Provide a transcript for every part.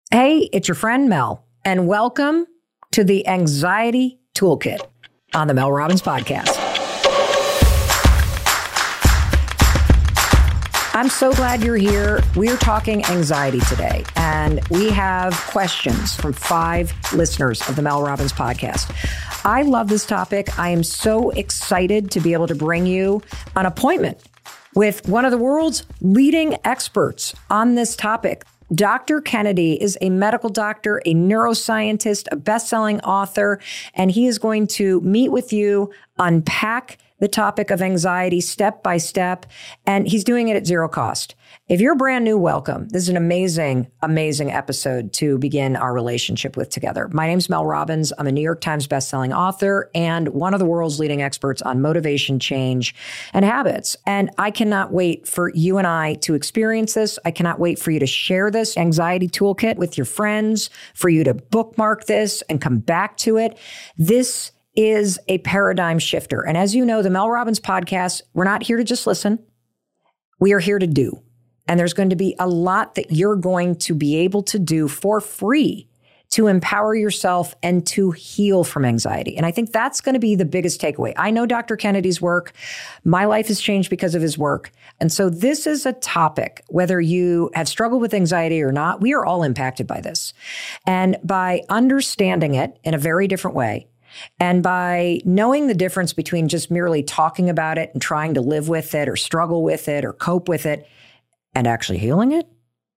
Hey, it's your friend Mel, and welcome to the Anxiety Toolkit on the Mel Robbins Podcast. I'm so glad you're here. We're talking anxiety today, and we have questions from 5 listeners of the Mel Robbins Podcast. I love this topic. I am so excited to be able to bring you an appointment with one of the world's leading experts on this topic. Dr. Kennedy is a medical doctor, a neuroscientist, a best-selling author, and he is going to meet with you, unpack the topic of anxiety step by step, and he's doing it at zero cost. If you're brand new, welcome. This is an amazing, amazing episode to begin our relationship with together. My name's Mel Robbins. I'm a New York Times bestselling author and one of the world's leading experts on motivation, change, and habits. And I cannot wait for you and I to experience this. I cannot wait for you to share this anxiety toolkit with your friends, for you to bookmark this and come back to it. This is a paradigm shifter. And as you know, the Mel Robbins Podcast, we're not here to just listen. We are here to do. And there's going to be a lot that you're going to be able to do for free to empower yourself and to heal from anxiety. And I think that's going to be the biggest takeaway. I know Dr. Kennedy's work. My life has changed because of his work. And so this is a topic, whether you have struggled with anxiety or not, we are all impacted by this. And by understanding it in a very different way, and by knowing the difference between just merely talking about it and trying to live with it or struggle with it or cope with it and actually healing it,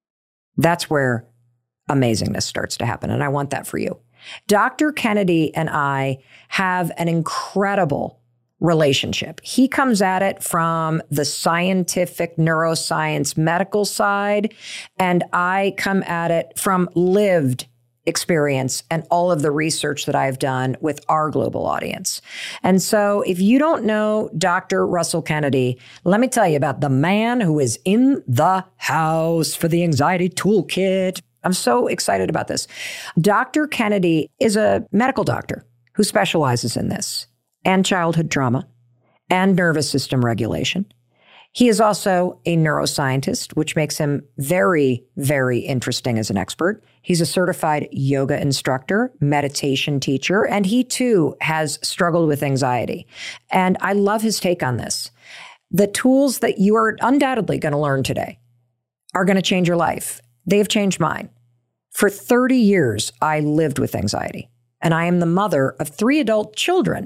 that's where amazingness starts to happen. And I want that for you. Dr. Kennedy and I have an incredible relationship. He comes at it from the scientific neuroscience medical side, and I come at it from lived experience and all of the research that I've done with our global audience. And so if you don't know Dr. Russell Kennedy, let me tell you about the man who is in the house for the Anxiety Toolkit. I'm so excited about this. Dr. Kennedy is a medical doctor who specializes in this and childhood trauma and nervous system regulation. He is also a neuroscientist, which makes him very, very interesting as an expert. He's a certified yoga instructor, meditation teacher, and he too has struggled with anxiety. And I love his take on this. The tools that you are undoubtedly going to learn today are going to change your life. They have changed mine. For 30 years, I lived with anxiety, and I am the mother of 3 adult children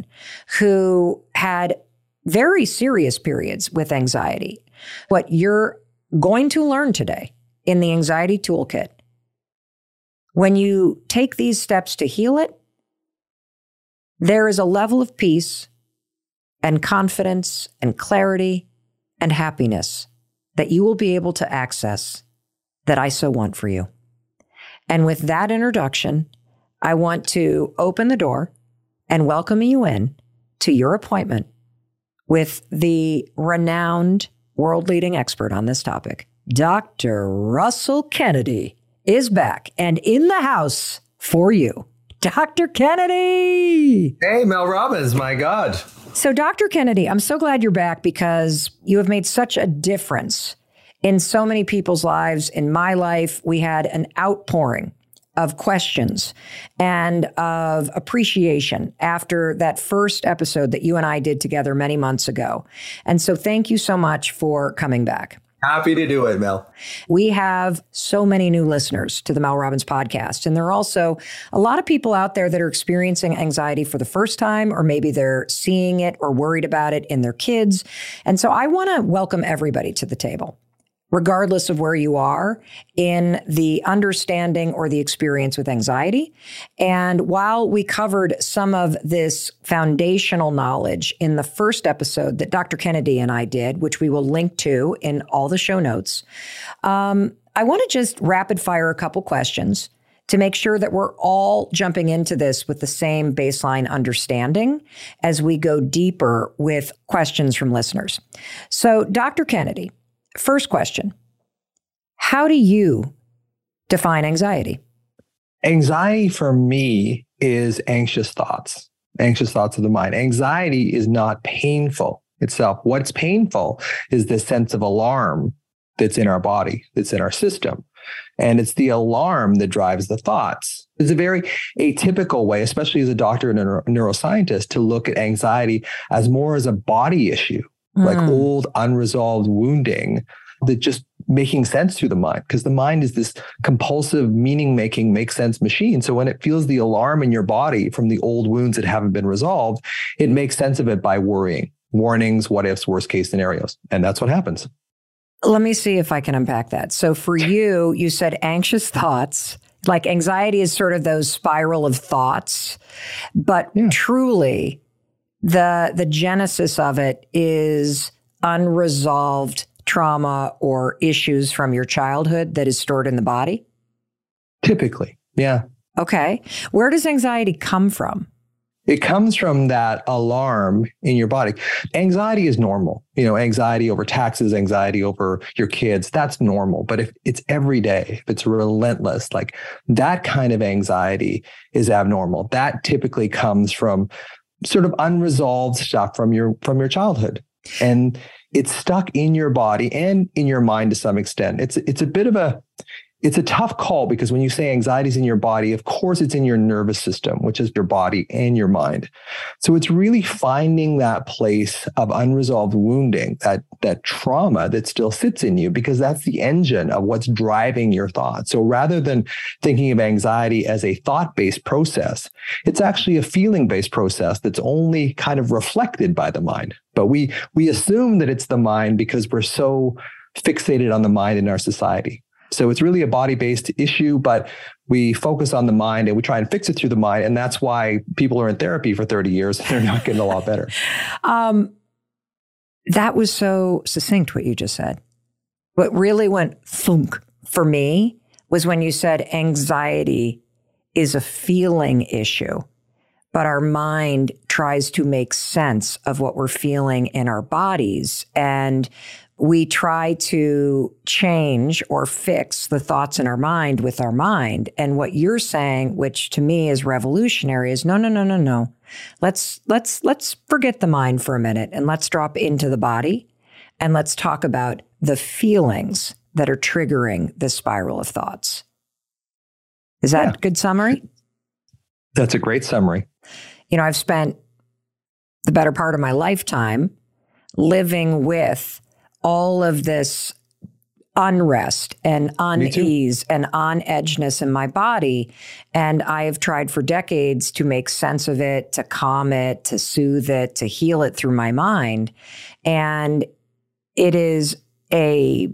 who had very serious periods with anxiety. What you're going to learn today in the Anxiety Toolkit, when you take these steps to heal it, there is a level of peace and confidence and clarity and happiness that you will be able to access that I so want for you. And with that introduction, I want to open the door and welcome you in to your appointment with the renowned world-leading expert on this topic. Dr. Russell Kennedy is back and in the house for you. Dr. Kennedy! Hey, Mel Robbins, my God. So, Dr. Kennedy, I'm so glad you're back because you have made such a difference in so many people's lives. In my life, we had an outpouring of questions and of appreciation after that first episode that you and I did together many months ago. And so thank you so much for coming back. Happy to do it, Mel. We have so many new listeners to the Mel Robbins Podcast. And there are also a lot of people out there that are experiencing anxiety for the first time, or maybe they're seeing it or worried about it in their kids. And so I want to welcome everybody to the table, regardless of where you are in the understanding or the experience with anxiety. And while we covered some of this foundational knowledge in the first episode that Dr. Kennedy and I did, which we will link to in all the show notes, I want to just rapid fire a couple questions to make sure that we're all jumping into this with the same baseline understanding as we go deeper with questions from listeners. So, Dr. Kennedy, first question, how do you define anxiety? Anxiety for me is anxious thoughts of the mind. Anxiety is not painful itself. What's painful is the sense of alarm that's in our body, that's in our system. And it's the alarm that drives the thoughts. It's a very atypical way, especially as a doctor and a neuroscientist, to look at anxiety as more as a body issue, like old unresolved wounding that just making sense through the mind, because the mind is this compulsive meaning-making, make sense machine. So when it feels the alarm in your body from the old wounds that haven't been resolved, it makes sense of it by worrying, warnings, what ifs, worst case scenarios. And that's what happens. Let me see if I can unpack that. So for you, you said anxious thoughts, like anxiety is sort of those spiral of thoughts, but truly the genesis of it is unresolved trauma or issues from your childhood that is stored in the body? Typically, yeah. Okay. Where does anxiety come from? It comes from that alarm in your body. Anxiety is normal. Anxiety over taxes, anxiety over your kids, that's normal. But if it's every day, if it's relentless, like that kind of anxiety is abnormal. That typically comes from sort of unresolved stuff from your childhood. And it's stuck in your body and in your mind to some extent. It's a tough call, because when you say anxiety is in your body, of course it's in your nervous system, which is your body and your mind. So it's really finding that place of unresolved wounding, that trauma that still sits in you, because that's the engine of what's driving your thoughts. So rather than thinking of anxiety as a thought-based process, it's actually a feeling-based process that's only kind of reflected by the mind. But we assume that it's the mind because we're so fixated on the mind in our society. So it's really a body-based issue, but we focus on the mind and we try and fix it through the mind. And that's why people are in therapy for 30 years and they're not getting a lot better. That was so succinct, what you just said. What really went thunk for me was when you said anxiety is a feeling issue, but our mind tries to make sense of what we're feeling in our bodies. And we try to change or fix the thoughts in our mind with our mind. And what you're saying, which to me is revolutionary, is no. Let's forget the mind for a minute and let's drop into the body and let's talk about the feelings that are triggering this spiral of thoughts. Is that a good summary? That's a great summary. I've spent the better part of my lifetime living with all of this unrest and unease and on-edgeness in my body. And I have tried for decades to make sense of it, to calm it, to soothe it, to heal it through my mind. And it is a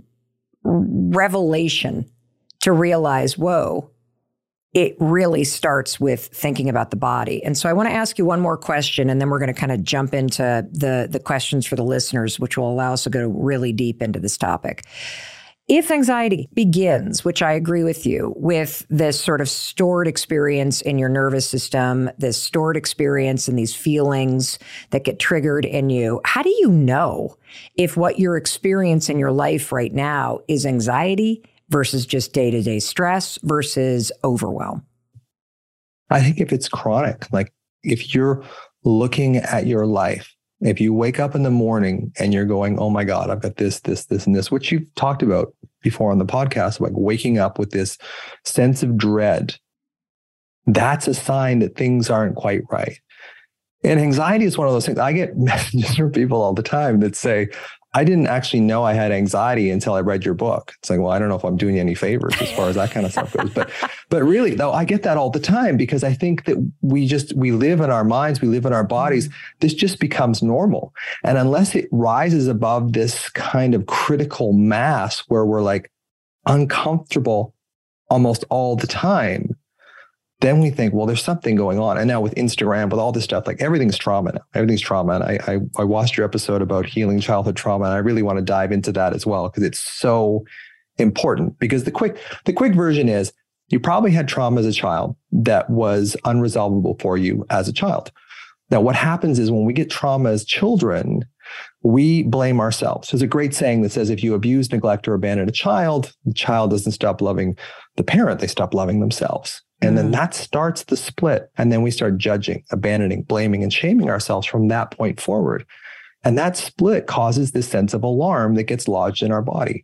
revelation to realize, whoa, it really starts with thinking about the body. And so I want to ask you one more question, and then we're going to kind of jump into the questions for the listeners, which will allow us to go really deep into this topic. If anxiety begins, which I agree with you, with this sort of stored experience in your nervous system, this stored experience and these feelings that get triggered in you, how do you know if what you're experiencing in your life right now is anxiety versus just day-to-day stress versus overwhelm? I think if it's chronic, like if you're looking at your life, if you wake up in the morning and you're going, oh my God, I've got this, and this, which you've talked about before on the podcast, like waking up with this sense of dread, that's a sign that things aren't quite right. And anxiety is one of those things. I get messages from people all the time that say, I didn't actually know I had anxiety until I read your book. It's like, well, I don't know if I'm doing you any favors as far as that kind of stuff goes. But really, though, I get that all the time because I think that we live in our minds, we live in our bodies. This just becomes normal. And unless it rises above this kind of critical mass where we're like uncomfortable almost all the time, then we think, well, there's something going on. And now with Instagram, with all this stuff, like everything's trauma now. Everything's trauma. And I watched your episode about healing childhood trauma. And I really want to dive into that as well, because it's so important. Because the quick version is you probably had trauma as a child that was unresolvable for you as a child. Now, what happens is when we get trauma as children, we blame ourselves. There's a great saying that says, if you abuse, neglect, or abandon a child, the child doesn't stop loving the parent, they stop loving themselves. And then that starts the split. And then we start judging, abandoning, blaming, and shaming ourselves from that point forward. And that split causes this sense of alarm that gets lodged in our body.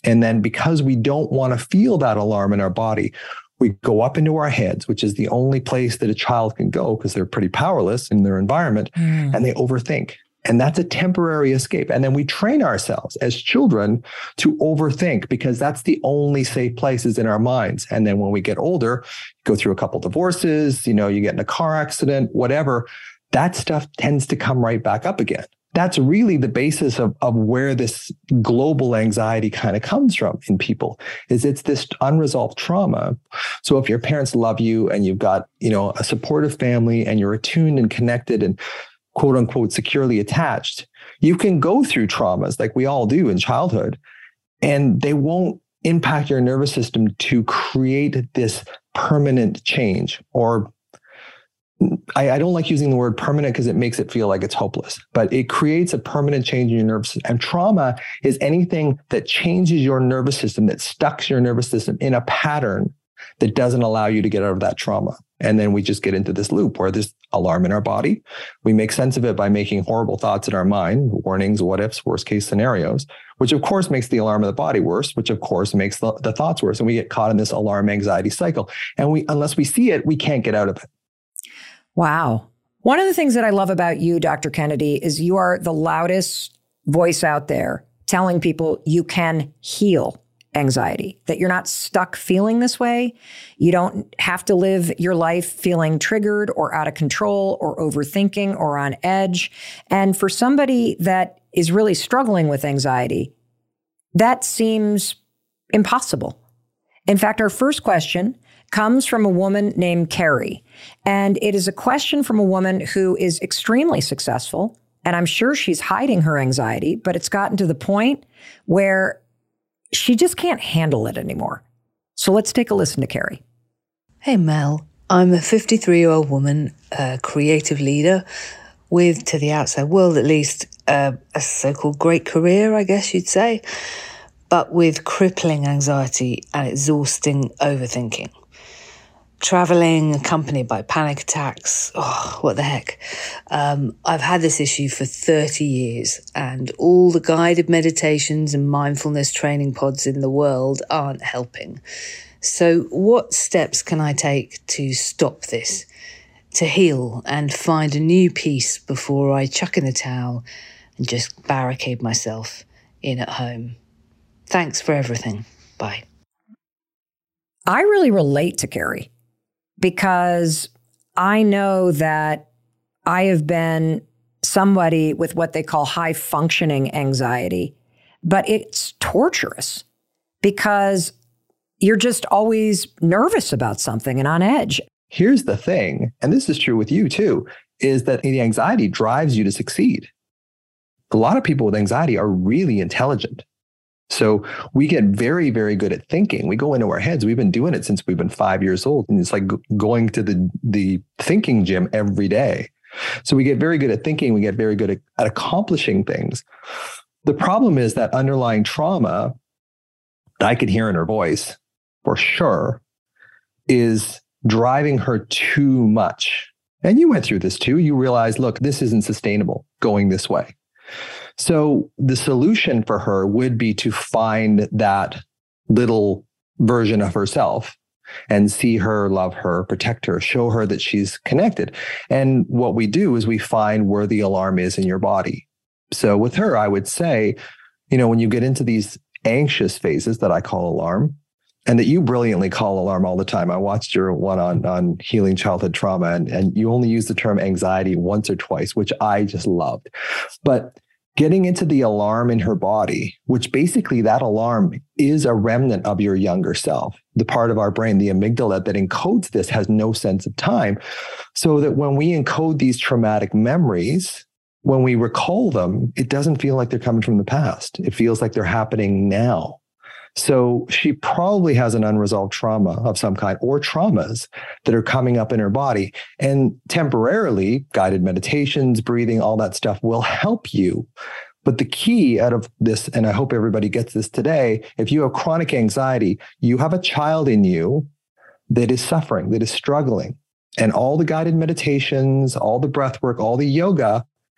And then because we don't want to feel that alarm in our body, we go up into our heads, which is the only place that a child can go because they're pretty powerless in their environment, and they overthink. And that's a temporary escape. And then we train ourselves as children to overthink because that's the only safe places in our minds. And then when we get older, go through a couple divorces, you get in a car accident, whatever, that stuff tends to come right back up again. That's really the basis of where this global anxiety kind of comes from in people, is it's this unresolved trauma. So if your parents love you and you've got, a supportive family and you're attuned and connected and quote unquote securely attached, you can go through traumas like we all do in childhood, and they won't impact your nervous system to create this permanent change. Or I don't like using the word permanent because it makes it feel like it's hopeless, but it creates a permanent change in your nervous system. And trauma is anything that changes your nervous system, that stucks your nervous system in a pattern that doesn't allow you to get out of that trauma. And then we just get into this loop where there's alarm in our body. We make sense of it by making horrible thoughts in our mind, warnings, what ifs, worst case scenarios, which of course makes the alarm of the body worse, which of course makes the thoughts worse. And we get caught in this alarm anxiety cycle. And unless we see it, we can't get out of it. Wow. One of the things that I love about you, Dr. Kennedy, is you are the loudest voice out there telling people you can heal anxiety, that you're not stuck feeling this way. You don't have to live your life feeling triggered or out of control or overthinking or on edge. And for somebody that is really struggling with anxiety, that seems impossible. In fact, our first question comes from a woman named Carrie. And it is a question from a woman who is extremely successful. And I'm sure she's hiding her anxiety, but it's gotten to the point where she just can't handle it anymore. So let's take a listen to Carrie. Hey, Mel. I'm a 53-year-old woman, a creative leader with, to the outside world at least, a so-called great career, I guess you'd say, but with crippling anxiety and exhausting overthinking. Traveling, accompanied by panic attacks. Oh, what the heck. I've had this issue for 30 years, and all the guided meditations and mindfulness training pods in the world aren't helping. So what steps can I take to stop this, to heal and find a new peace before I chuck in the towel and just barricade myself in at home? Thanks for everything. Bye. I really relate to Carrie, because I know that I have been somebody with what they call high functioning anxiety, but it's torturous because you're just always nervous about something and on edge. Here's the thing, and this is true with you too, is that the anxiety drives you to succeed. A lot of people with anxiety are really intelligent. So we get very, very good at thinking. We go into our heads. We've been doing it since we've been 5 years old. And it's like going to the thinking gym every day. So we get very good at thinking. We get very good at accomplishing things. The problem is that underlying trauma, I could hear in her voice for sure, is driving her too much. And you went through this too. You realized, look, this isn't sustainable going this way. So the solution for her would be to find that little version of herself and see her, love her, protect her, show her that she's connected. And what we do is we find where the alarm is in your body. So with her, I would say, when you get into these anxious phases that I call alarm, and that you brilliantly call alarm all the time. I watched your one on healing childhood trauma, and you only use the term anxiety once or twice, which I just loved. But getting into the alarm in her body, which basically that alarm is a remnant of your younger self. The part of our brain, the amygdala that encodes this, has no sense of time. So that when we encode these traumatic memories, when we recall them, it doesn't feel like they're coming from the past. It feels like they're happening now. So she probably has an unresolved trauma of some kind, or traumas that are coming up in her body. And temporarily, guided meditations, breathing, all that stuff will help you. But the key out of this, and I hope everybody gets this today, if you have chronic anxiety, you have a child in you that is suffering, that is struggling. And all the guided meditations, all the breath work, all the yoga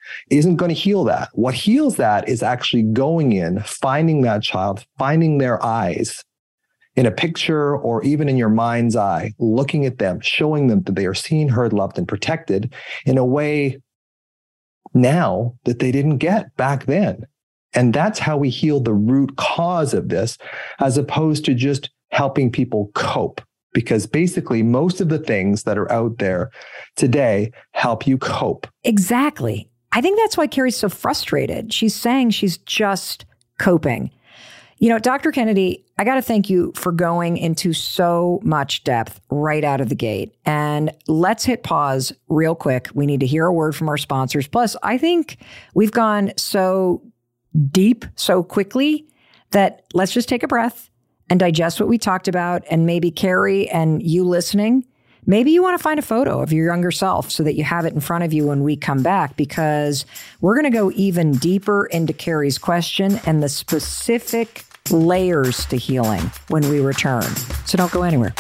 isn't going to heal that. What heals that is actually going in, finding that child, finding their eyes in a picture or even in your mind's eye, looking at them, showing them that they are seen, heard, loved, and protected in a way now that they didn't get back then. And that's how we heal the root cause of this, as opposed to just helping people cope. Because basically, most of the things that are out there today help you cope. Exactly. I think that's why Carrie's so frustrated. She's saying she's just coping. You know, Dr. Kennedy, I got to thank you for going into so much depth right out of the gate. And let's hit pause real quick. We need to hear a word from our sponsors. Plus, I think we've gone so deep so quickly that let's just take a breath and digest what we talked about. And maybe Carrie and you listening, maybe you want to find a photo of your younger self so that you have it in front of you when we come back, because we're going to go even deeper into Carrie's question and the specific layers to healing when we return. So don't go anywhere.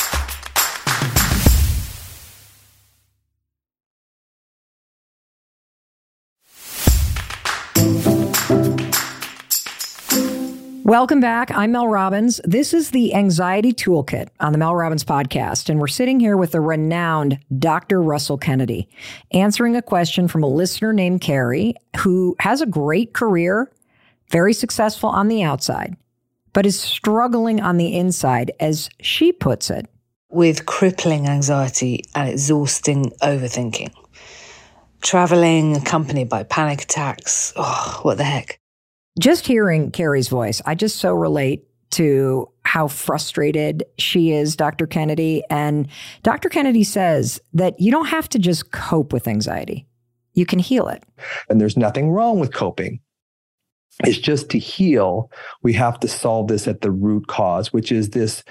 Welcome back. I'm Mel Robbins. This is the Anxiety Toolkit on the Mel Robbins podcast, and we're sitting here with the renowned Dr. Russell Kennedy, answering a question from a listener named Carrie, who has a great career, very successful on the outside, but is struggling on the inside, as she puts it. With crippling anxiety and exhausting overthinking. Traveling accompanied by panic attacks. Oh, what the heck? Just hearing Carrie's voice, I just so relate to how frustrated she is, Dr. Kennedy. And Dr. Kennedy says that you don't have to just cope with anxiety. You can heal it. And there's nothing wrong with coping. It's just to heal, we have to solve this at the root cause, which is this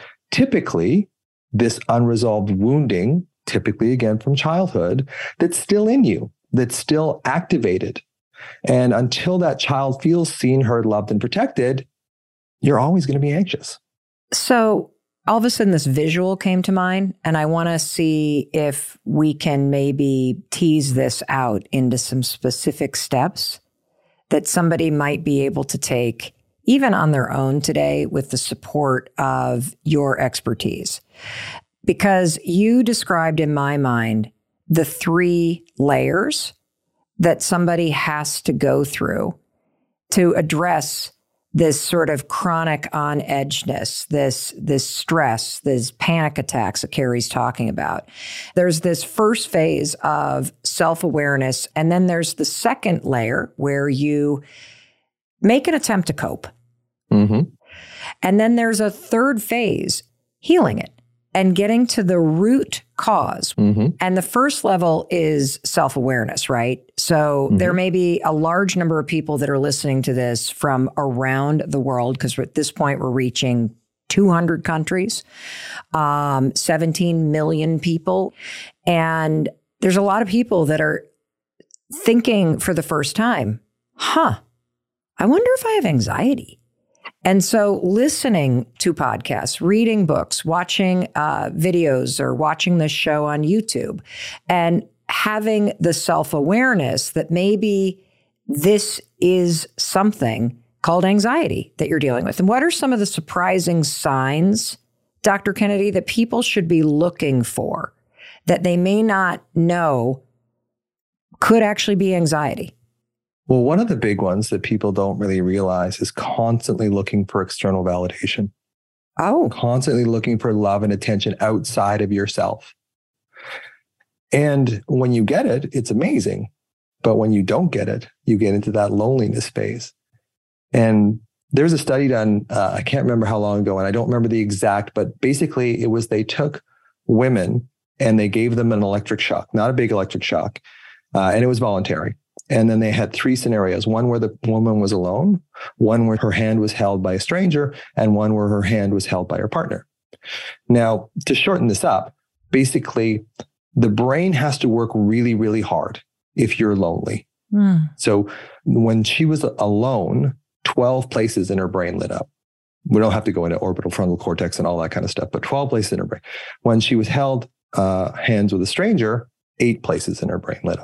unresolved wounding, typically again from childhood, that's still in you, that's still activated. And until that child feels seen, heard, loved, and protected, you're always going to be anxious. So all of a sudden, this visual came to mind, and I want to see if we can maybe tease this out into some specific steps that somebody might be able to take, even on their own today, with the support of your expertise. Because you described in my mind the 3 layers that somebody has to go through to address this sort of chronic on-edgeness, this stress, this panic attacks that Carrie's talking about. There's this first phase of self-awareness, and then there's the second layer where you make an attempt to cope. Mm-hmm. And then there's a third phase, healing it and getting to the root cause. Mm-hmm. And the first level is self-awareness, right? So there may be a large number of people that are listening to this from around the world, because at this point we're reaching 200 countries, 17 million people. And there's a lot of people that are thinking for the first time, I wonder if I have anxiety. And so listening to podcasts, reading books, watching videos, or watching this show on YouTube, and having the self-awareness that maybe this is something called anxiety that you're dealing with. And what are some of the surprising signs, Dr. Kennedy, that people should be looking for that they may not know could actually be anxiety? Well, one of the big ones that people don't really realize is constantly looking for external validation. Oh. Constantly looking for love and attention outside of yourself. And when you get it, it's amazing. But when you don't get it, you get into that loneliness phase. And there's a study done, I can't remember how long ago, and I don't remember the exact, but basically it was they took women and they gave them an electric shock, not a big electric shock, and it was voluntary. And then they had 3 scenarios, one where the woman was alone, one where her hand was held by a stranger, and one where her hand was held by her partner. Now, to shorten this up, basically, the brain has to work really, really hard if you're lonely. So when she was alone, 12 places in her brain lit up. We don't have to go into orbital frontal cortex and all that kind of stuff, but 12 places in her brain. When she was held hands with a stranger, 8 places in her brain lit up.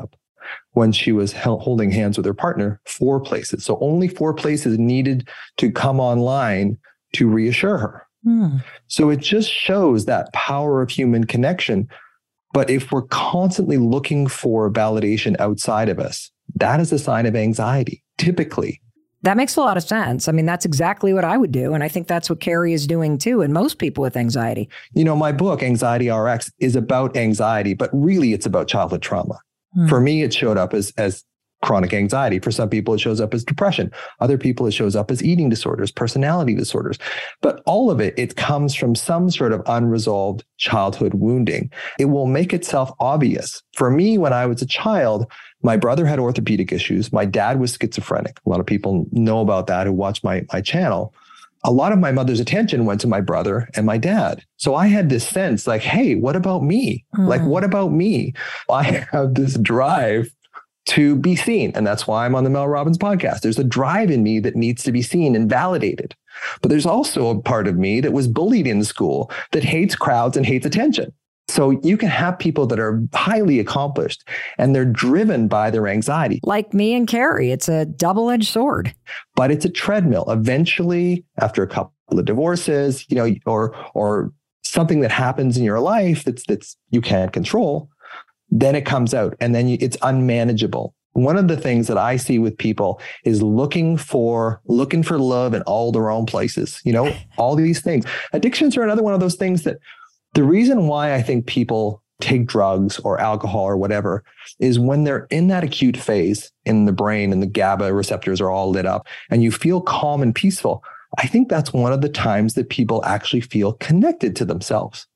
when she was holding hands with her partner, 4 places. So only 4 places needed to come online to reassure her. So it just shows that power of human connection. But if we're constantly looking for validation outside of us, that is a sign of anxiety, typically. That makes a lot of sense. I mean, that's exactly what I would do. And I think that's what Carrie is doing too, and most people with anxiety. You know, my book, Anxiety RX, is about anxiety, but really it's about childhood trauma. For me, it showed up as chronic anxiety. For some people, it shows up as depression. Other people, it shows up as eating disorders, personality disorders. But all of it comes from some sort of unresolved childhood wounding. It will make itself obvious. For me, when I was a child, my brother had orthopedic issues. My dad was schizophrenic. A lot of people know about that who watch my channel. A lot of my mother's attention went to my brother and my dad. So I had this sense like, hey, what about me? Like, what about me? I have this drive to be seen. And that's why I'm on the Mel Robbins podcast. There's a drive in me that needs to be seen and validated. But there's also a part of me that was bullied in school that hates crowds and hates attention. So you can have people that are highly accomplished and they're driven by their anxiety. Like me and Carrie, it's a double-edged sword. But it's a treadmill. Eventually, after a couple of divorces, you know, or something that happens in your life that's you can't control, then it comes out and then it's unmanageable. One of the things that I see with people is looking for love in all the wrong places, you know, all these things. Addictions are another one of those things that the reason why I think people take drugs or alcohol or whatever is when they're in that acute phase in the brain and the GABA receptors are all lit up and you feel calm and peaceful. I think that's one of the times that people actually feel connected to themselves.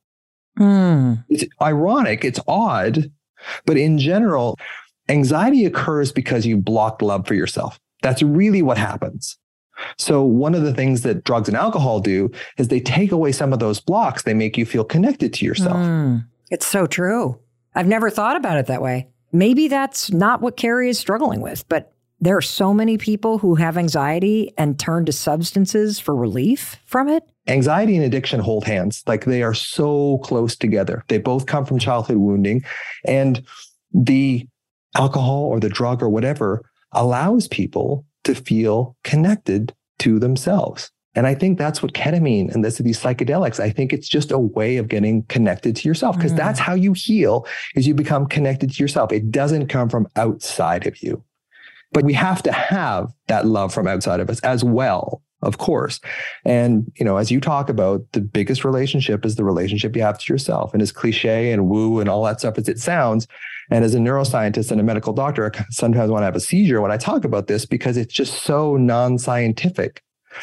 It's ironic, it's odd, but in general, anxiety occurs because you blocked love for yourself. That's really what happens. So one of the things that drugs and alcohol do is they take away some of those blocks. They make you feel connected to yourself. It's so true. I've never thought about it that way. Maybe that's not what Carrie is struggling with, but there are so many people who have anxiety and turn to substances for relief from it. Anxiety and addiction hold hands. Like they are so close together. They both come from childhood wounding. And the alcohol or the drug or whatever allows people to feel connected to themselves. And I think that's what ketamine and these psychedelics, I think it's just a way of getting connected to yourself because that's how you heal is you become connected to yourself. It doesn't come from outside of you. But we have to have that love from outside of us as well, of course. And, you know, as you talk about, the biggest relationship is the relationship you have to yourself. And as cliche and woo and all that stuff as it sounds, and as a neuroscientist and a medical doctor, I sometimes want to have a seizure when I talk about this because it's just so non-scientific.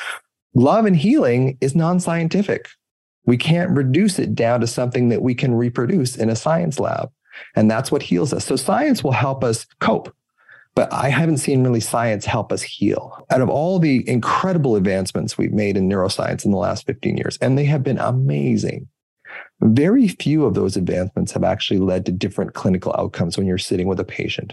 Love and healing is non-scientific. We can't reduce it down to something that we can reproduce in a science lab. And that's what heals us. So science will help us cope. But I haven't seen really science help us heal. Out of all the incredible advancements we've made in neuroscience in the last 15 years, and they have been amazing, very few of those advancements have actually led to different clinical outcomes when you're sitting with a patient.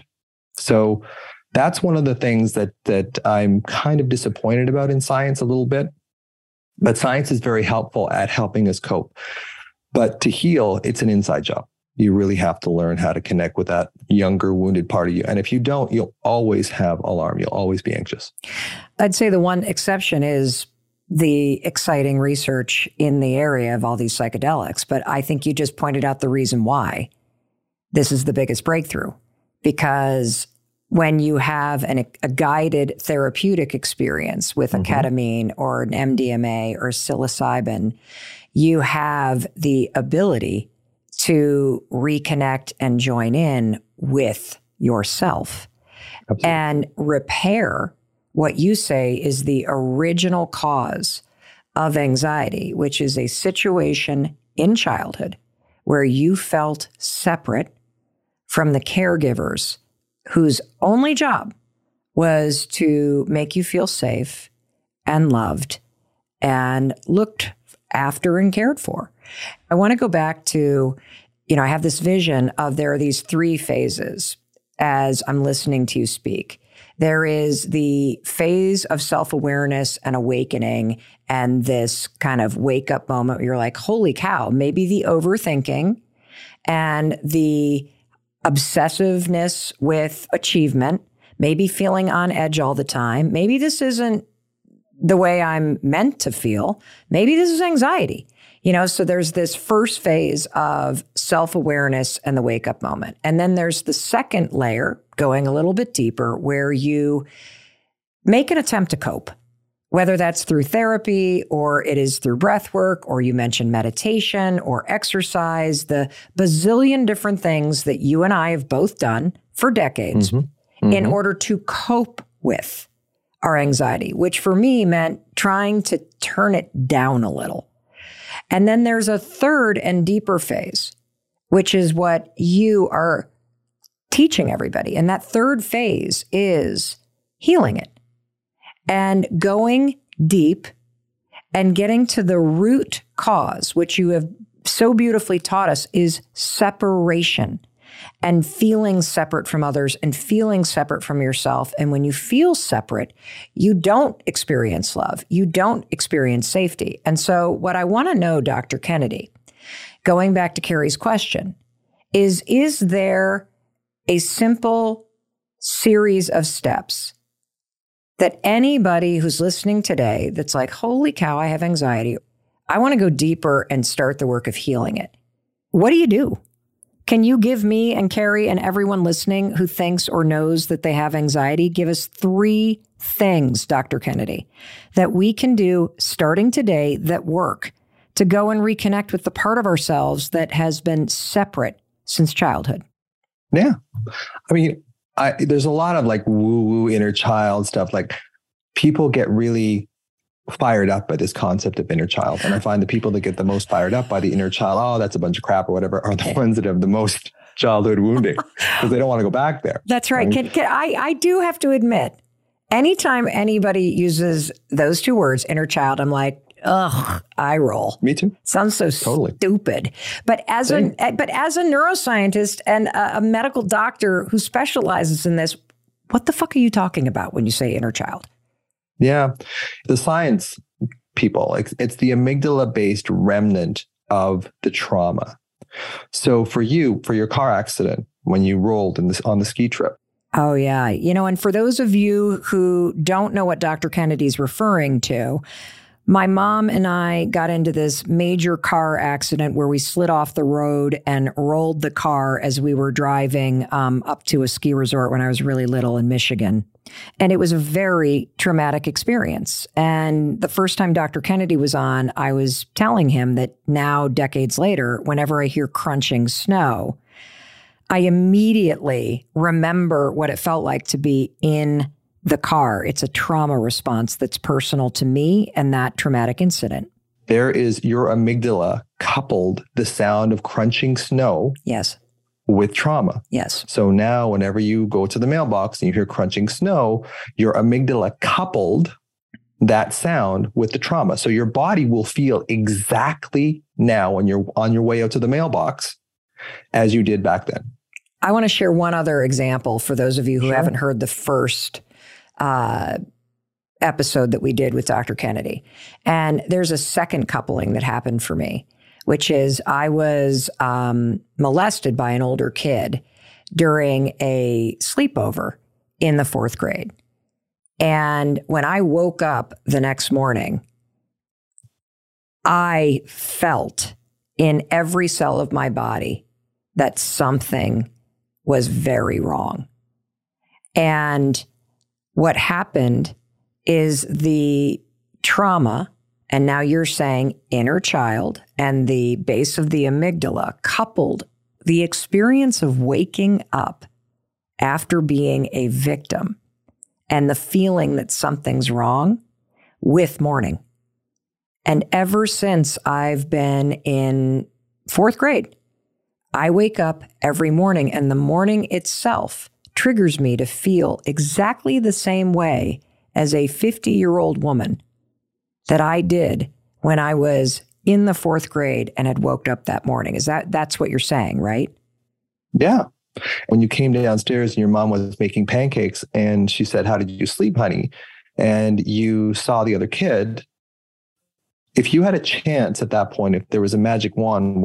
So that's one of the things that I'm kind of disappointed about in science a little bit. But science is very helpful at helping us cope. But to heal, it's an inside job. You really have to learn how to connect with that younger, wounded part of you. And if you don't, you'll always have alarm. You'll always be anxious. I'd say the one exception is the exciting research in the area of all these psychedelics. But I think you just pointed out the reason why this is the biggest breakthrough. Because when you have a guided therapeutic experience with a ketamine or an MDMA or psilocybin, you have the ability to reconnect and join in with yourself. Absolutely. And repair what you say is the original cause of anxiety, which is a situation in childhood where you felt separate from the caregivers whose only job was to make you feel safe and loved and looked after and cared for. I want to go back to, I have this vision of there are these 3 phases as I'm listening to you speak. There is the phase of self-awareness and awakening and this kind of wake-up moment where you're like, holy cow, maybe the overthinking and the obsessiveness with achievement, maybe feeling on edge all the time. Maybe this isn't the way I'm meant to feel. Maybe this is anxiety. So there's this first phase of self-awareness and the wake-up moment. And then there's the second layer, going a little bit deeper, where you make an attempt to cope, whether that's through therapy or it is through breath work, or you mentioned meditation or exercise, the bazillion different things that you and I have both done for decades in order to cope with our anxiety, which for me meant trying to turn it down a little. And then there's a third and deeper phase, which is what you are teaching everybody. And that third phase is healing it and going deep and getting to the root cause, which you have so beautifully taught us is separation and feeling separate from others and feeling separate from yourself. And when you feel separate, you don't experience love. You don't experience safety. And so what I want to know, Dr. Kennedy, going back to Carrie's question, is there a simple series of steps that anybody who's listening today that's like, holy cow, I have anxiety, I want to go deeper and start the work of healing it. What do you do? Can you give me and Carrie and everyone listening who thinks or knows that they have anxiety, give us 3 things, Dr. Kennedy, that we can do starting today that work to go and reconnect with the part of ourselves that has been separate since childhood? Yeah. I mean, there's a lot of like woo-woo inner child stuff. Like people get really fired up by this concept of inner child. And I find the people that get the most fired up by the inner child, oh, that's a bunch of crap or whatever, are the ones that have the most childhood wounding because they don't want to go back there. That's right. I do have to admit, anytime anybody uses those 2 words, inner child, I'm like, ugh, eye roll. Me too. Sounds so stupid. But as a neuroscientist and a medical doctor who specializes in this, what the fuck are you talking about when you say inner child? Yeah. The science people, it's the amygdala-based remnant of the trauma. So for your car accident, when you rolled on the ski trip. Oh, yeah. And for those of you who don't know what Dr. Kennedy's referring to, my mom and I got into this major car accident where we slid off the road and rolled the car as we were driving up to a ski resort when I was really little in Michigan. And it was a very traumatic experience. And the first time Dr. Kennedy was on, I was telling him that now, decades later, whenever I hear crunching snow, I immediately remember what it felt like to be in the car. It's a trauma response that's personal to me and that traumatic incident. There is your amygdala coupled the sound of crunching snow. Yes. With trauma. Yes. So now whenever you go to the mailbox and you hear crunching snow, your amygdala coupled that sound with the trauma. So your body will feel exactly now when you're on your way out to the mailbox as you did back then. I want to share one other example for those of you who haven't heard the first episode that we did with Dr. Kennedy. And there's a second coupling that happened for me, which is I was molested by an older kid during a sleepover in the 4th grade. And when I woke up the next morning, I felt in every cell of my body that something was very wrong. And what happened is the trauma, and now you're saying inner child and the base of the amygdala, coupled the experience of waking up after being a victim and the feeling that something's wrong with mourning. And ever since I've been in 4th grade, I wake up every morning, and the morning itself triggers me to feel exactly the same way as a 50-year-old woman that I did when I was in the 4th grade and had woke up that morning. That's what you're saying, right? Yeah. When you came downstairs and your mom was making pancakes and she said, "How did you sleep, honey?" And you saw the other kid, if you had a chance at that point, if there was a magic wand where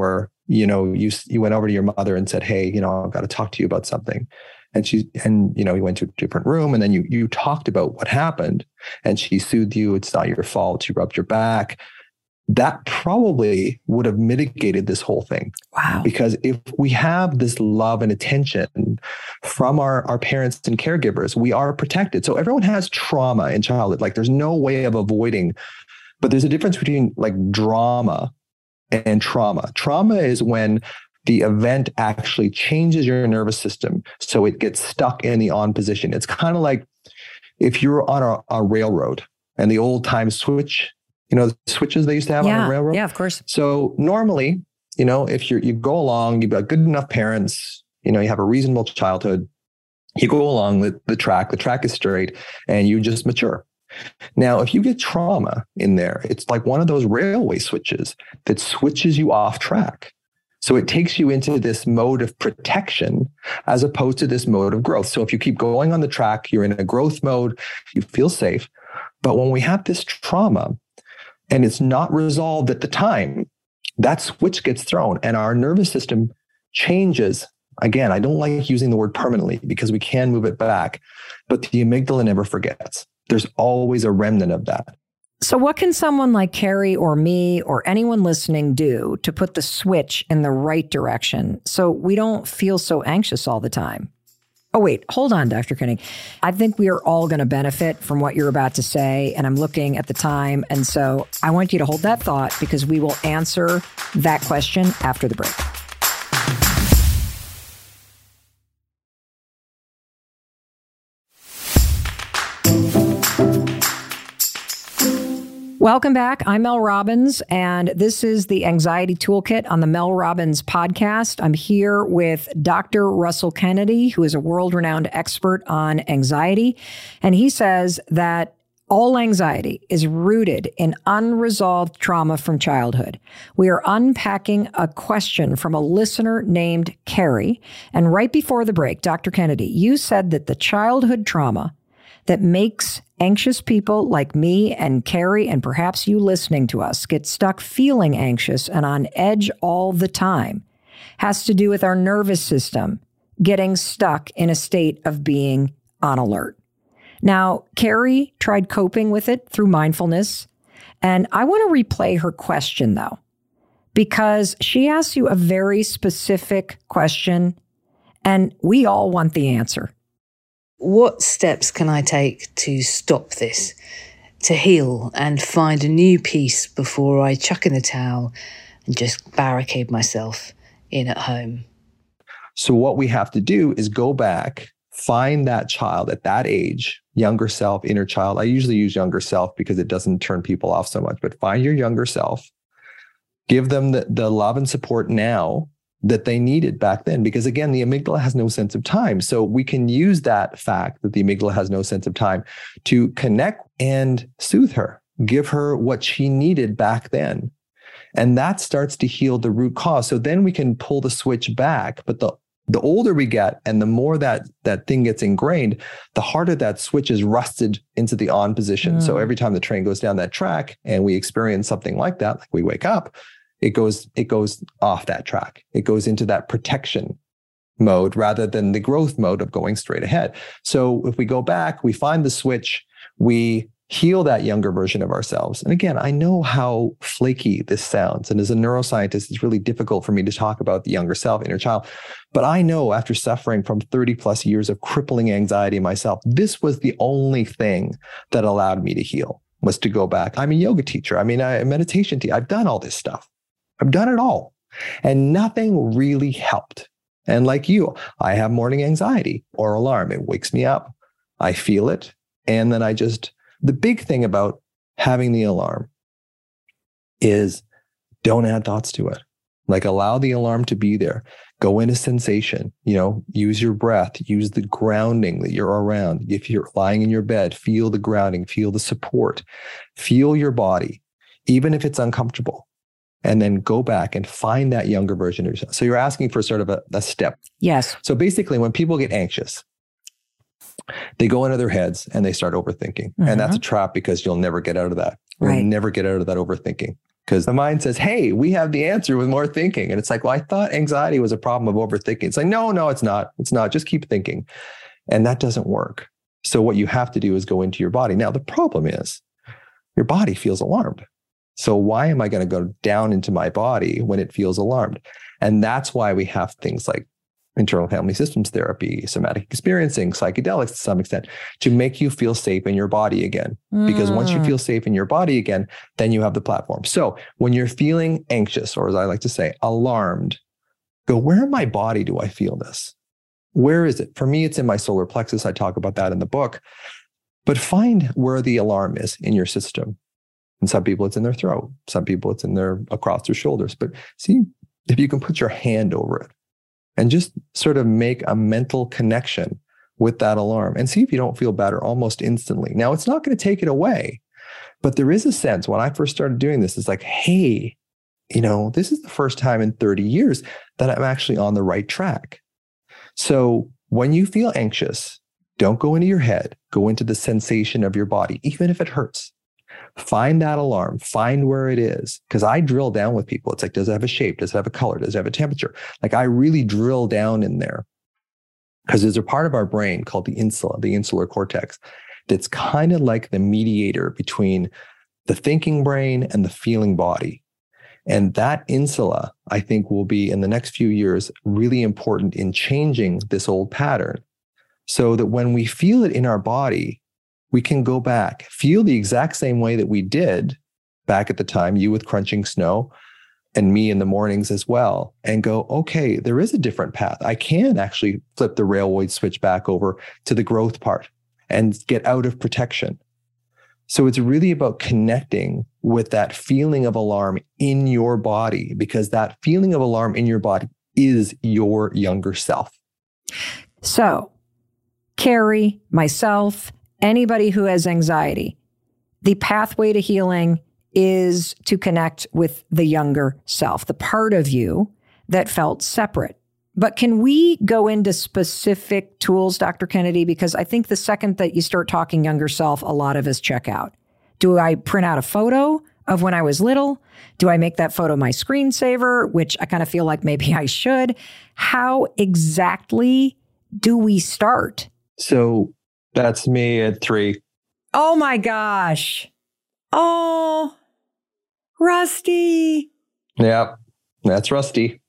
you went over to your mother and said, hey, I've got to talk to you about something. And you went to a different room, and then you talked about what happened, and she soothed you. It's not your fault. She rubbed your back. That probably would have mitigated this whole thing. Wow. Because if we have this love and attention from our parents and caregivers, we are protected. So everyone has trauma in childhood. Like, there's no way of avoiding, but there's a difference between like drama and trauma. Trauma is when the event actually changes your nervous system so it gets stuck in the on position. It's kind of like if you're on a railroad and the old time switch, the switches they used to have on a railroad. Yeah, of course. So normally, if you go along, you've got good enough parents, you have a reasonable childhood, you go along the track is straight, and you just mature. Now, if you get trauma in there, it's like one of those railway switches that switches you off track. So it takes you into this mode of protection as opposed to this mode of growth. So if you keep going on the track, you're in a growth mode, you feel safe. But when we have this trauma and it's not resolved at the time, that switch gets thrown and our nervous system changes. Again, I don't like using the word permanently because we can move it back, but the amygdala never forgets. There's always a remnant of that. So what can someone like Carrie or me or anyone listening do to put the switch in the right direction so we don't feel so anxious all the time? Oh, wait, hold on, Dr. Koenig. I think we are all going to benefit from what you're about to say, and I'm looking at the time. And so I want you to hold that thought because we will answer that question after the break. Welcome back. I'm Mel Robbins, and this is the Anxiety Toolkit on the Mel Robbins podcast. I'm here with Dr. Russell Kennedy, who is a world-renowned expert on anxiety. And he says that all anxiety is rooted in unresolved trauma from childhood. We are unpacking a question from a listener named Carrie. And right before the break, Dr. Kennedy, you said that the childhood trauma that makes anxious people like me and Carrie, and perhaps you listening to us, get stuck feeling anxious and on edge all the time has to do with our nervous system getting stuck in a state of being on alert. Now, Carrie tried coping with it through mindfulness, and I want to replay her question, though, because she asks you a very specific question, and we all want the answer. What steps can I take to stop this, to heal and find a new peace before I chuck in the towel and just barricade myself in at home? So what we have to do is go back, find that child at that age, younger self, inner child. I usually use younger self because it doesn't turn people off so much, but find your younger self, give them the love and support now that they needed back then. Because again, the amygdala has no sense of time. So we can use that fact that the amygdala has no sense of time to connect and soothe her, give her what she needed back then. And that starts to heal the root cause. So then we can pull the switch back. But the older we get and the more that thing gets ingrained, the harder that switch is rusted into the on position. So every time the train goes down that track and we experience something like that, like we wake up, it goes off that track. It goes into that protection mode rather than the growth mode of going straight ahead. So if we go back, we find the switch, we heal that younger version of ourselves. And again, I know how flaky this sounds. And as a neuroscientist, it's really difficult for me to talk about the younger self, inner child. But I know after suffering from 30 plus years of crippling anxiety myself, this was the only thing that allowed me to heal, was to go back. I'm a yoga teacher. I'm a meditation teacher. I've done all this stuff. I've done it all. And nothing really helped. And like you, I have morning anxiety or alarm. It wakes me up. I feel it. And then the big thing about having the alarm is don't add thoughts to it. Like allow the alarm to be there. Go into sensation, use your breath, use the grounding that you're around. If you're lying in your bed, feel the grounding, feel the support, feel your body, even if it's uncomfortable. And then go back and find that younger version of yourself. So you're asking for sort of a step. Yes. So basically when people get anxious, they go into their heads and they start overthinking. And that's a trap because you'll never get out of that. You'll never get out of that overthinking. because the mind says, hey, we have the answer with more thinking. And it's like, well, I thought anxiety was a problem of overthinking. It's like, no, it's not. It's not. Just keep thinking. And that doesn't work. So what you have to do is go into your body. Now, the problem is your body feels alarmed. So why am I going to go down into my body when it feels alarmed? And that's why we have things like internal family systems therapy, somatic experiencing, psychedelics to some extent, to make you feel safe in your body again. Because once you feel safe in your body again, then you have the platform. So when you're feeling anxious, or as I like to say, alarmed, go, where in my body do I feel this? Where is it? For me, it's in my solar plexus. I talk about that in the book. But find where the alarm is in your system. And some people, it's in their throat. Some people, it's across their shoulders. But see if you can put your hand over it and just sort of make a mental connection with that alarm and see if you don't feel better almost instantly. Now, it's not going to take it away, but there is a sense when I first started doing this, it's like, hey, this is the first time in 30 years that I'm actually on the right track. So when you feel anxious, don't go into your head, go into the sensation of your body, even if it hurts. Find that alarm, find where it is. Because I drill down with people. It's like, does it have a shape? Does it have a color? Does it have a temperature? Like I really drill down in there because there's a part of our brain called the insular cortex, that's kind of like the mediator between the thinking brain and the feeling body. And that insula, I think, will be in the next few years really important in changing this old pattern so that when we feel it in our body, we can go back, feel the exact same way that we did back at the time, you with crunching snow and me in the mornings as well, and go, okay, there is a different path. I can actually flip the railway switch back over to the growth part and get out of protection. So it's really about connecting with that feeling of alarm in your body, because that feeling of alarm in your body is your younger self. So, Carrie, myself, anybody who has anxiety, the pathway to healing is to connect with the younger self, the part of you that felt separate. But can we go into specific tools, Dr. Kennedy? Because I think the second that you start talking younger self, a lot of us check out. Do I print out a photo of when I was little? Do I make that photo my screensaver, which I kind of feel like maybe I should? How exactly do we start? So that's me at 3. Oh my gosh. Oh, Rusty. Yeah, that's Rusty.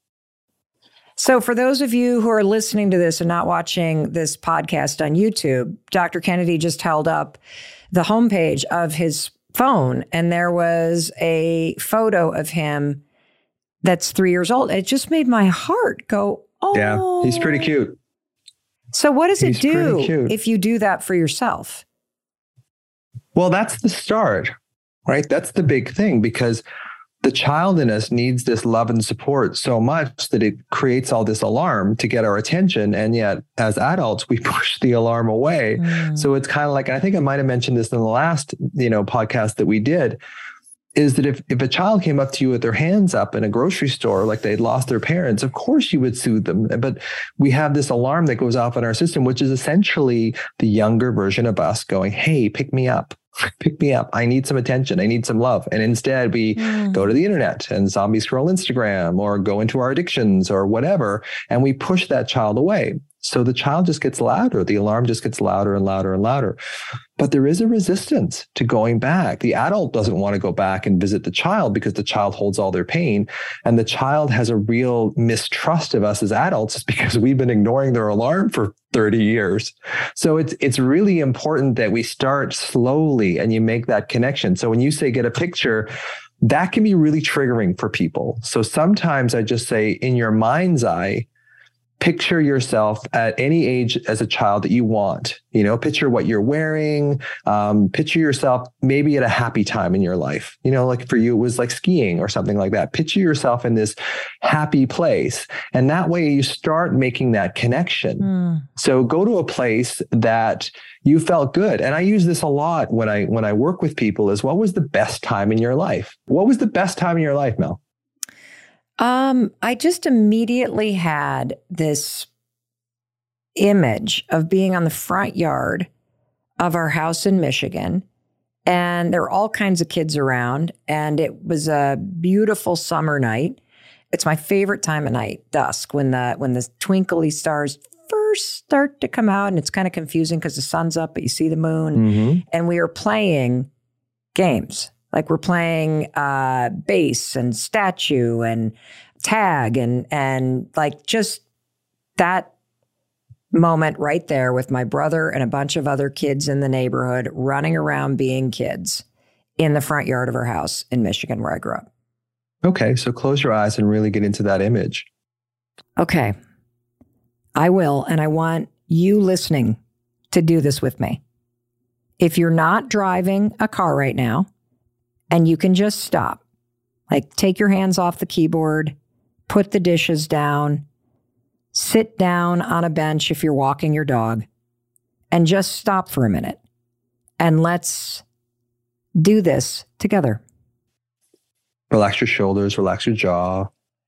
So for those of you who are listening to this and not watching this podcast on YouTube, Dr. Kennedy just held up the homepage of his phone, and there was a photo of him that's 3 years old. It just made my heart go, oh. Yeah, he's pretty cute. So what does it do if you do that for yourself? Well, that's the start, right? That's the big thing, because the child in us needs this love and support so much that it creates all this alarm to get our attention. And yet as adults, we push the alarm away. So it's kind of like, I think I might've mentioned this in the last, podcast that we did, is that if a child came up to you with their hands up in a grocery store, like they'd lost their parents, of course you would soothe them. But we have this alarm that goes off in our system, which is essentially the younger version of us going, hey, pick me up. Pick me up. I need some attention. I need some love. And instead we go to the internet and zombie scroll Instagram or go into our addictions or whatever. And we push that child away. So the child just gets louder. The alarm just gets louder and louder and louder. But there is a resistance to going back. The adult doesn't want to go back and visit the child because the child holds all their pain. And the child has a real mistrust of us as adults because we've been ignoring their alarm for 30 years. So it's really important that we start slowly and you make that connection. So when you say get a picture, that can be really triggering for people. So sometimes I just say, in your mind's eye, picture yourself at any age as a child that you want. Picture what you're wearing. Picture yourself maybe at a happy time in your life. Like for you, it was like skiing or something like that. Picture yourself in this happy place. And that way you start making that connection. So go to a place that you felt good. And I use this a lot when I work with people is, what was the best time in your life? What was the best time in your life, Mel? I just immediately had this image of being on the front yard of our house in Michigan And there were all kinds of kids around. And it was a beautiful summer night. It's my favorite time of night, dusk, when the twinkly stars first start to come out. And it's kind of confusing because the sun's up, but you see the moon. Mm-hmm. And we are playing games. Like we're playing base and statue and tag and like just that moment right there with my brother and a bunch of other kids in the neighborhood running around being kids in the front yard of our house in Michigan where I grew up. Okay, so close your eyes and really get into that image. Okay, I will. And I want you listening to do this with me. If you're not driving a car right now and you can just stop, like take your hands off the keyboard, put the dishes down, sit down on a bench if you're walking your dog, and just stop for a minute. And let's do this together. Relax your shoulders, relax your jaw.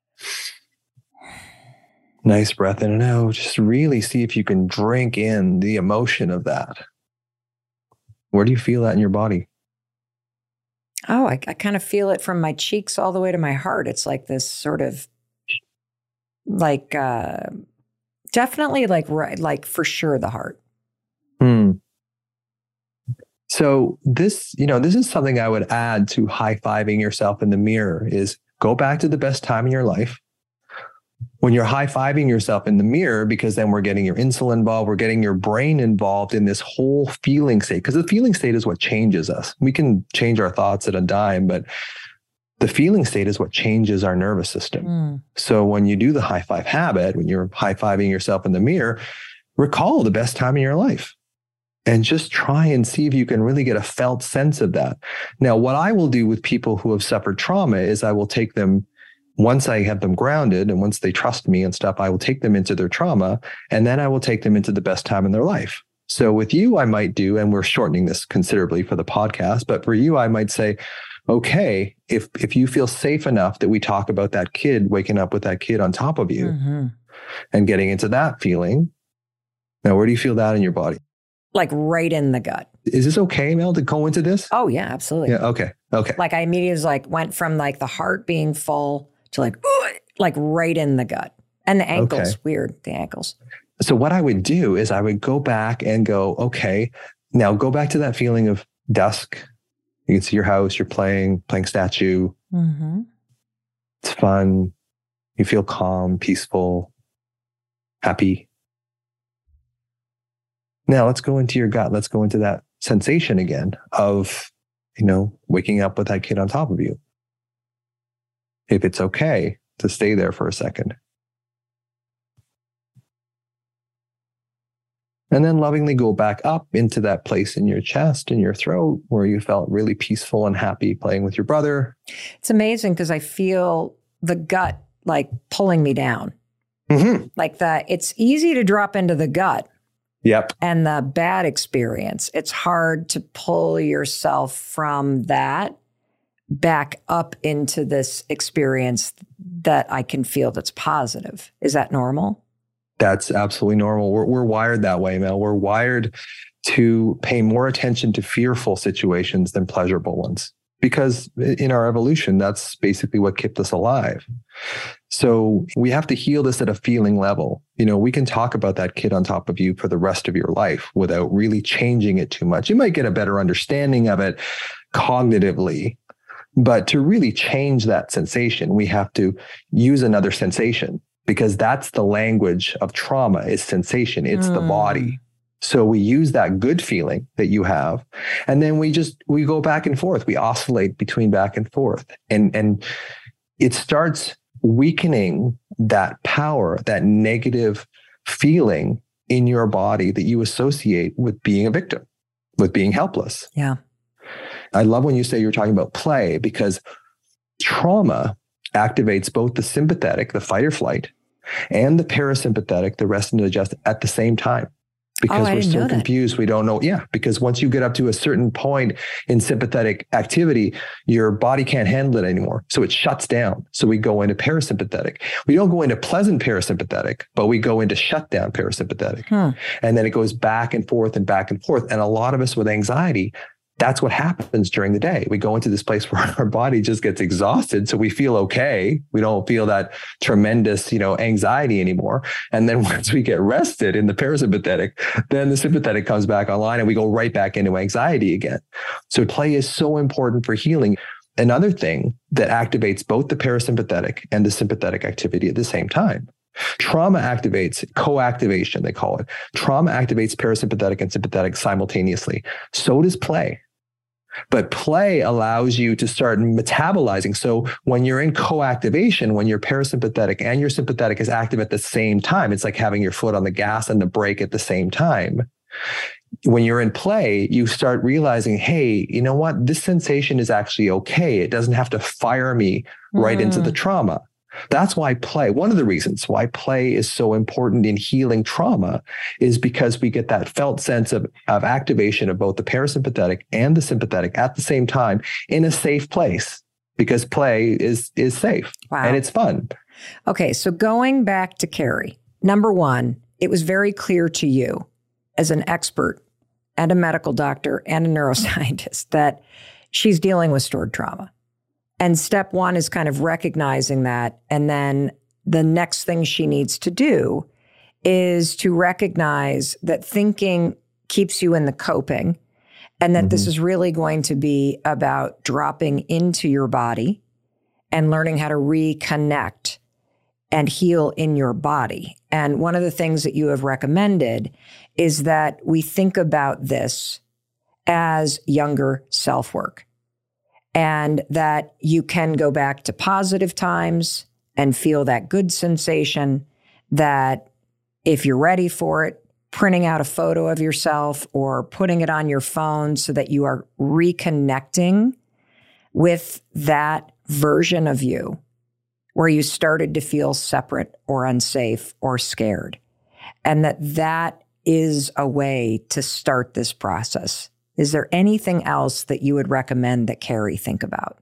Nice breath in and out. Just really see if you can drink in the emotion of that. Where do you feel that in your body? Oh, I kind of feel it from my cheeks all the way to my heart. It's like this sort of like, definitely like for sure the heart. So this is something I would add to high-fiving yourself in the mirror is go back to the best time in your life. When you're high-fiving yourself in the mirror, because then we're getting your insulin involved, we're getting your brain involved in this whole feeling state, because the feeling state is what changes us. We can change our thoughts at a dime, but the feeling state is what changes our nervous system. So when you do the high five habit, when you're high-fiving yourself in the mirror, recall the best time in your life and just try and see if you can really get a felt sense of that. Now, what I will do with people who have suffered trauma is I will take them, once I have them grounded and once they trust me and stuff, I will take them into their trauma and then I will take them into the best time in their life. So with you, I might do, and we're shortening this considerably for the podcast, but for you, I might say, okay, if you feel safe enough that we talk about that kid, waking up with that kid on top of you and getting into that feeling. Now, where do you feel that in your body? Like right in the gut. Is this okay, Mel, to go into this? Oh yeah, absolutely. Yeah. Okay. Like I immediately went from like the heart being full to like right in the gut and the ankles. Okay. Weird. The ankles. So what I would do is I would go back and go, okay, now go back to that feeling of dusk. You can see your house, you're playing statue. It's fun. You feel calm, peaceful, happy. Now let's go into your gut. Let's go into that sensation again of, waking up with that kid on top of you. If it's okay to stay there for a second. And then lovingly go back up into that place in your chest and your throat where you felt really peaceful and happy playing with your brother. It's amazing because I feel the gut like pulling me down. Like that. It's easy to drop into the gut. Yep. And the bad experience. It's hard to pull yourself from that back up into this experience that I can feel that's positive. Is that normal? That's absolutely normal. We're wired that way, Mel. We're wired to pay more attention to fearful situations than pleasurable ones. Because in our evolution, that's basically what kept us alive. So we have to heal this at a feeling level. We can talk about that kid on top of you for the rest of your life without really changing it too much. You might get a better understanding of it cognitively, but to really change that sensation, we have to use another sensation. Because that's the language of trauma is sensation. It's the body. So we use that good feeling that you have, and then we go back and forth. We oscillate between back and forth. And it starts weakening that power, that negative feeling in your body that you associate with being a victim, with being helpless. Yeah. I love when you say you're talking about play, because trauma activates both the sympathetic, the fight or flight, and the parasympathetic, the rest and digest, at the same time. Because we're so confused, we don't know. Yeah, because once you get up to a certain point in sympathetic activity, your body can't handle it anymore. So it shuts down. So we go into parasympathetic. We don't go into pleasant parasympathetic, but we go into shutdown parasympathetic. And then it goes back and forth and back and forth. And a lot of us with anxiety, that's what happens during the day. We go into this place where our body just gets exhausted. So we feel okay. We don't feel that tremendous, anxiety anymore. And then once we get rested in the parasympathetic, then the sympathetic comes back online and we go right back into anxiety again. So play is so important for healing. Another thing that activates both the parasympathetic and the sympathetic activity at the same time. Trauma activates co-activation, they call it. Trauma activates parasympathetic and sympathetic simultaneously. So does play. But play allows you to start metabolizing. So when you're in co-activation, when your parasympathetic and your sympathetic is active at the same time, it's like having your foot on the gas and the brake at the same time. When you're in play, you start realizing, hey, you know what? This sensation is actually okay. It doesn't have to fire me right into the trauma. That's why play, one of the reasons why play is so important in healing trauma is because we get that felt sense of activation of both the parasympathetic and the sympathetic at the same time in a safe place, because play is safe. Wow. And it's fun. Okay. So going back to Carrie, number one, it was very clear to you as an expert and a medical doctor and a neuroscientist that she's dealing with stored trauma. And step one is kind of recognizing that. And then the next thing she needs to do is to recognize that thinking keeps you in the coping, and that this is really going to be about dropping into your body and learning how to reconnect and heal in your body. And one of the things that you have recommended is that we think about this as younger self-work. And that you can go back to positive times and feel that good sensation, that if you're ready for it, printing out a photo of yourself or putting it on your phone so that you are reconnecting with that version of you where you started to feel separate or unsafe or scared. And that is a way to start this process. Is there anything else that you would recommend that Carrie think about?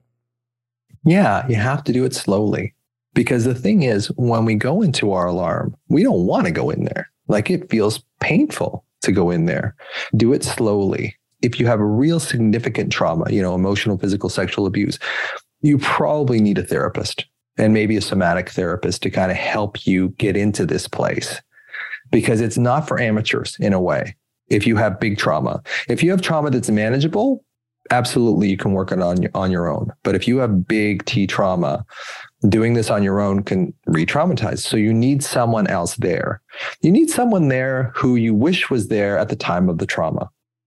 Yeah, you have to do it slowly. Because the thing is, when we go into our alarm, we don't want to go in there. Like, it feels painful to go in there. Do it slowly. If you have a real significant trauma, emotional, physical, sexual abuse, you probably need a therapist, and maybe a somatic therapist, to kind of help you get into this place. Because it's not for amateurs in a way. If you have big trauma, if you have trauma that's manageable, absolutely you can work it on your own. But if you have big T trauma, doing this on your own can re-traumatize. So you need someone else there. You need someone there who you wish was there at the time of the trauma.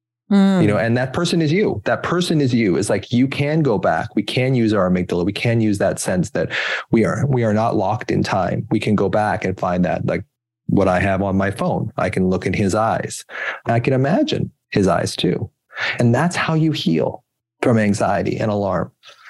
And that person is you. That person is you. It's like, you can go back. We can use our amygdala. We can use that sense that we are not locked in time. We can go back and find that, like what I have on my phone. I can look in his eyes. I can imagine his eyes too. And that's how you heal from anxiety and alarm.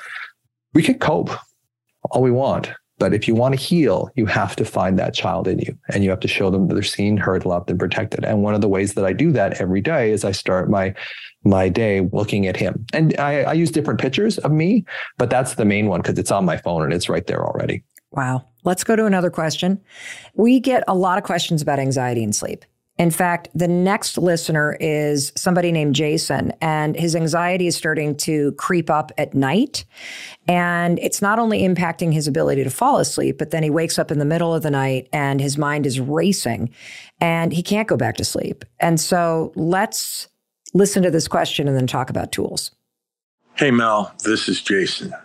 We can cope all we want, but if you want to heal, you have to find that child in you, and you have to show them that they're seen, heard, loved, and protected. And one of the ways that I do that every day is I start my day looking at him. And I use different pictures of me, but that's the main one because it's on my phone and it's right there already. Wow. Let's go to another question. We get a lot of questions about anxiety and sleep. In fact, the next listener is somebody named Jason, and his anxiety is starting to creep up at night. And it's not only impacting his ability to fall asleep, but then he wakes up in the middle of the night and his mind is racing and he can't go back to sleep. And so let's listen to this question and then talk about tools. Hey, Mel, this is Jason.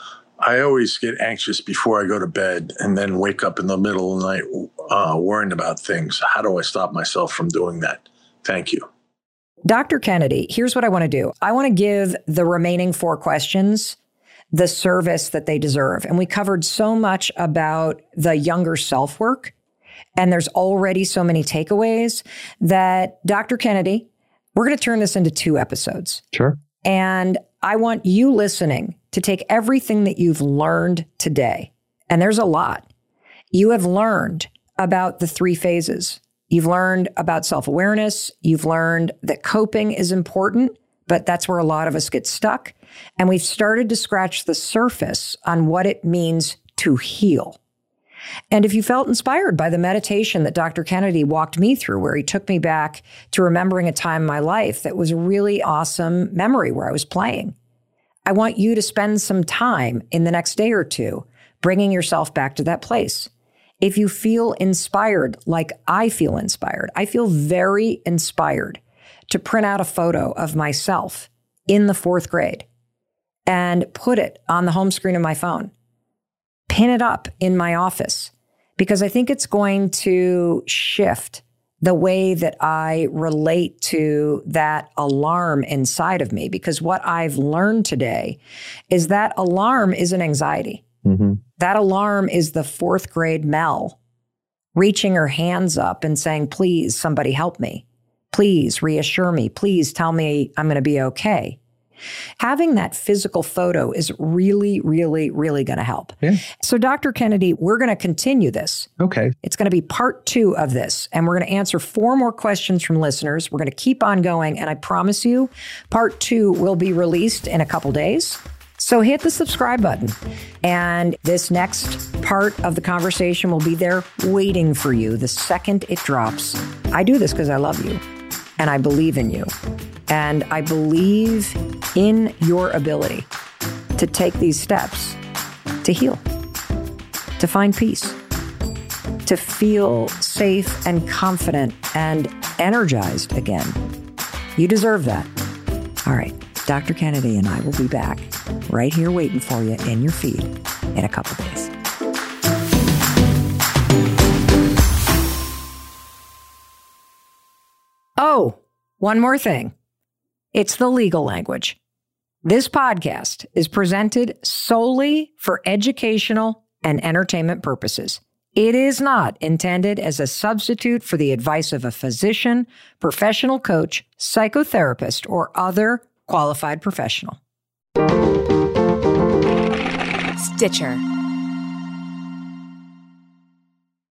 I always get anxious before I go to bed and then wake up in the middle of the night worrying about things. How do I stop myself from doing that? Thank you. Dr. Kennedy, here's what I want to do. I want to give the remaining 4 questions the service that they deserve. And we covered so much about the younger self work, and there's already so many takeaways that, Dr. Kennedy, we're going to turn this into 2 episodes. Sure. And I want you listening to take everything that you've learned today. And there's a lot. You have learned about the 3 phases. You've learned about self-awareness. You've learned that coping is important, but that's where a lot of us get stuck. And we've started to scratch the surface on what it means to heal. And if you felt inspired by the meditation that Dr. Kennedy walked me through, where he took me back to remembering a time in my life that was a really awesome memory where I was playing, I want you to spend some time in the next day or two bringing yourself back to that place. If you feel inspired, like I feel inspired, I feel very inspired to print out a photo of myself in the 4th grade and put it on the home screen of my phone. Pin it up in my office, because I think it's going to shift the way that I relate to that alarm inside of me. Because what I've learned today is that alarm is an anxiety. Mm-hmm. That alarm is the 4th grade Mel reaching her hands up and saying, please, somebody help me. Please reassure me. Please tell me I'm going to be okay. Having that physical photo is really, really, really going to help. Yeah. So, Dr. Kennedy, we're going to continue this. Okay. It's going to be part 2 of this, and we're going to answer 4 more questions from listeners. We're going to keep on going, and I promise you, part 2 will be released in a couple days. So hit the subscribe button, and this next part of the conversation will be there waiting for you the second it drops. I do this because I love you, and I believe in you. And I believe in your ability to take these steps to heal, to find peace, to feel safe and confident and energized again. You deserve that. All right, Dr. Kennedy and I will be back right here waiting for you in your feed in a couple days. Oh, one more thing. It's the legal language. This podcast is presented solely for educational and entertainment purposes. It is not intended as a substitute for the advice of a physician, professional coach, psychotherapist, or other qualified professional. Stitcher.